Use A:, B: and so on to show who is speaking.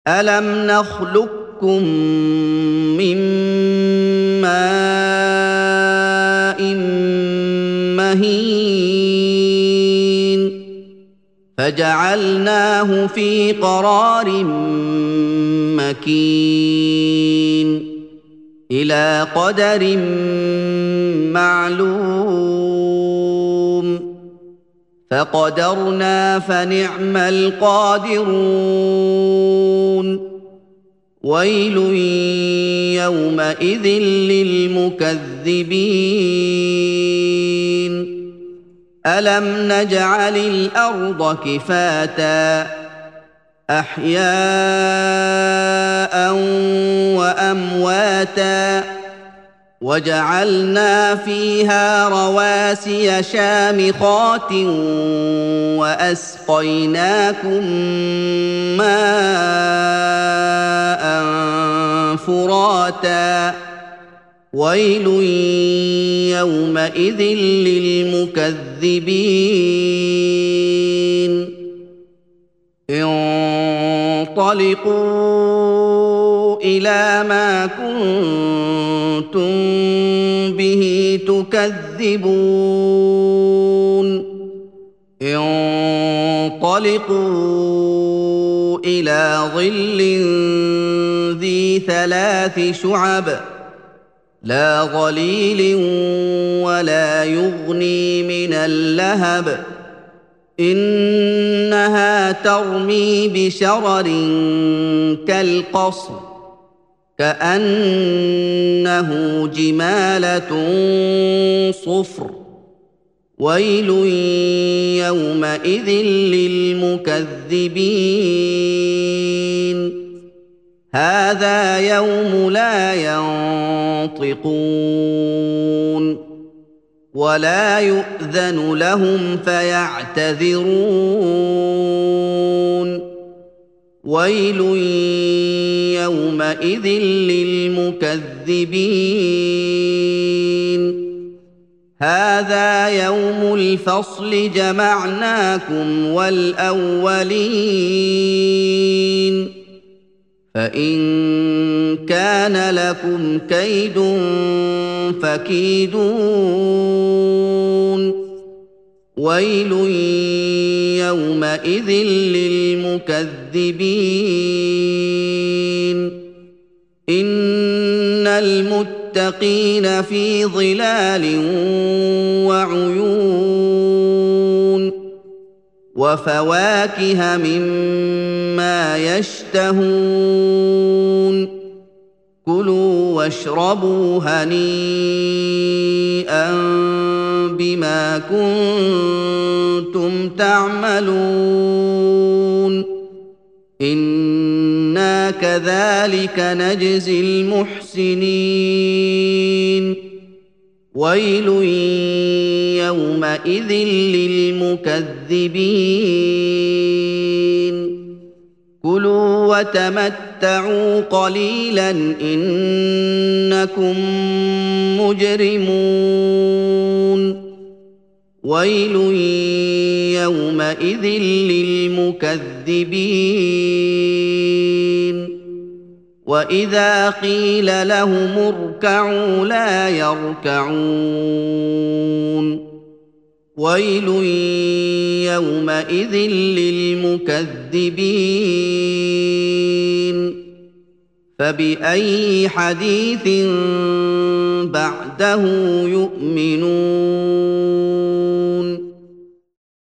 A: أَلَمْ نَخْلُقكُّم مِّن مَّاءٍ مَّهِينٍ فَجَعَلْنَاهُ فِي قَرَارٍ مَّكِينٍ إِلَىٰ قَدَرٍ مَّعْلُومٍ فَقَدَرْنَا فَنِعْمَ الْقَادِرُونَ وَيْلٌ يَوْمَئِذٍ لِّلْمُكَذِّبِينَ أَلَمْ نَجْعَلِ الْأَرْضَ كِفَاتًا أَحْيَاءً وَأَمْوَاتًا وَجَعَلْنَا فِيهَا رَوَاسِيَ شَامِخَاتٍ وَأَسْقَيْنَاكُم مَّاءً فُرَاتًا وَيْلٌ يَوْمَئِذٍ لِّلْمُكَذِّبِينَ انطَلِقُوا إِلَىٰ مَا كُنتُم بِهِ تُكَذِّبُونَ انطَلِقُوا إِلَىٰ ظِلٍّ ذِي ثَلَاثِ شُعَبٍ لَّا ظَلِيلٍ وَلَا يُغْنِي مِنَ اللَّهَبِ إِنَّهَا تَرْمِي بِشَرَرٍ كَالْقَصْرِ كَأَنَّهُ جِمَالَتٌ صُفْرٌ وَيْلٌ يَوْمَئِذٍ لِّلْمُكَذِّبِينَ هَٰذَا يَوْمُ لَا يَنطِقُونَ وَلَا يُؤْذَنُ لَهُمْ فَيَعْتَذِرُونَ وَيْلٌ يَوْمَئِذٍ لِّلْمُكَذِّبِينَ هَٰذَا يَوْمُ الْفَصْلِ جَمَعْنَاكُمْ وَالْأَوَّلِينَ فَإِن كَانَ لَكُمْ كَيْدٌ فَكِيدُونِ وَيْلٌ يَوْمَئِذٍ لِّلْمُكَذِّبِينَ إِنَّ الْمُتَّقِينَ فِي ظِلَالٍ وَعُيُونٍ وَفَوَاكِهَ مِمَّا يَشْتَهُونَ كُلُوا وَاشْرَبُوا هَنِيئًا بِمَا كُنتُمْ تَعْمَلُونَ إِنَّا كَذَٰلِكَ نَجْزِي الْمُحْسِنِينَ وَيْلٌ يَوْمَئِذٍ لِّلْمُكَذِّبِينَ كُلُوا وَتَمَتَّعُوا قَلِيلًا إِنَّكُم مُّجْرِمُونَ وَيْلٌ يَوْمَئِذٍ لِّلْمُكَذِّبِينَ وَإِذَا قِيلَ لَهُمُ ارْكَعُوا لَا يَرْكَعُونَ وَيْلٌ يَوْمَئِذٍ لِّلْمُكَذِّبِينَ فَبِأَيِّ حَدِيثٍ بَعْدَهُ يُؤْمِنُونَ